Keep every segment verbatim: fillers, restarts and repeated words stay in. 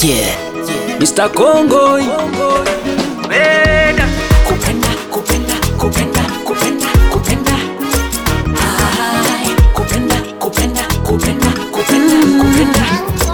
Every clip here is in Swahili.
Yeah, Mister Congo. Kupenda, kupenda, kupenda, kupenda, kupenda, kupenda. Ay, kupenda, kupenda, kupenda, kupenda, kupenda.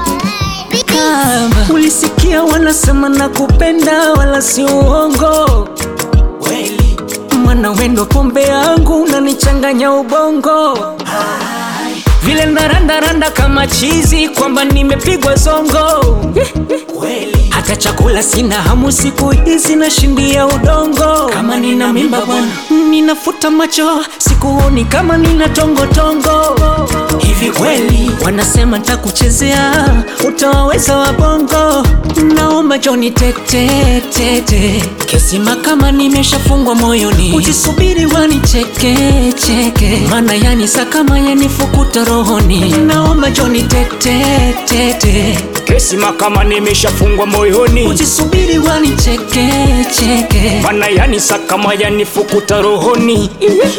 Kama ulisikia wanasema na kupenda wala si uongo. Kweli, Mana wendo pombe yangu unanichanganya ubongo. ay, Vile narandaranda kama chizi kwamba nimepigwa zongo. kweli. Hata chakula sina hamu siku hizi nashindia udongo. Kama nina mimba bwana, Ninafuta macho sikuoni kama nina tongo tongo. hivi kweli. Wanasema nitakuchezea utaweza wabongo. Naomba Johnny tete tete, kesima kama nimeshafungwa moyoni. Usisubiri wanicheke cheke, mana yani sakama yanifukuta rohoni. Naomba Johnny tete tete, Kesima kama nimeshafungwa moyoni, usisubiri wanicheke cheke. mana yani sakama yanifukuta rohoni.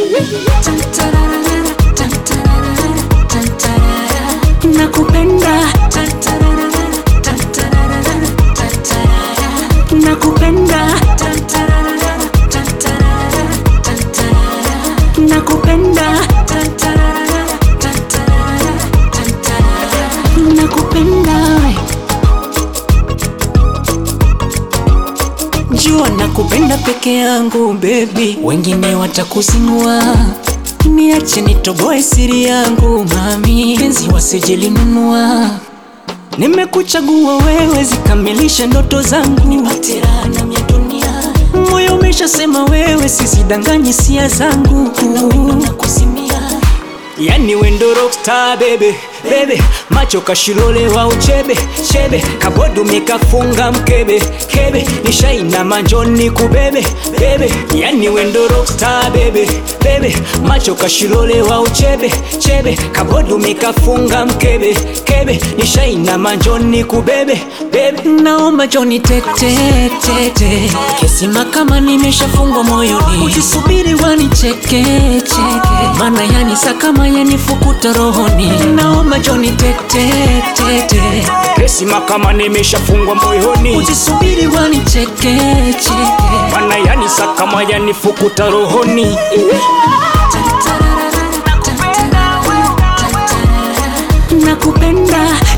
Nakupenda, nakupenda, nakupenda, nakupenda. Jua nakupenda peke yangu baby, wengine watakuzinua. Niache nitoboe siri yangu mami, penzi wasijilinunua. Nimekuchagua wewe zikamilisha ndoto zangu, Nipatirana mya dunia, moyo umeshasema wewe, sizidanganyi sia zangu. na kusimia. Yani wendo rockstar bebe bebe, macho kashilole wa uchebe chebe, kabodu mikafunga mkebe kebe, nishaina manjoni kubebe bebe. Yani wendo rockstar bebe bebe, macho kashilole wa uchebe chebe, kabodu mikafunga mkebe kebe, nishaina manjoni kubebe bebe. Naomba Johnny tete tete, kesima kama nimeshafungwa moyoni. Usisubiri wanicheke cheke, mana yani sakama yanifukuta rohoni. Naomba Johnny tete tete, Kesima kama nimeshafungwa moyoni, usisubiri wanicheke cheke. mana yani sakama yanifukuta rohoni. Nakupenda,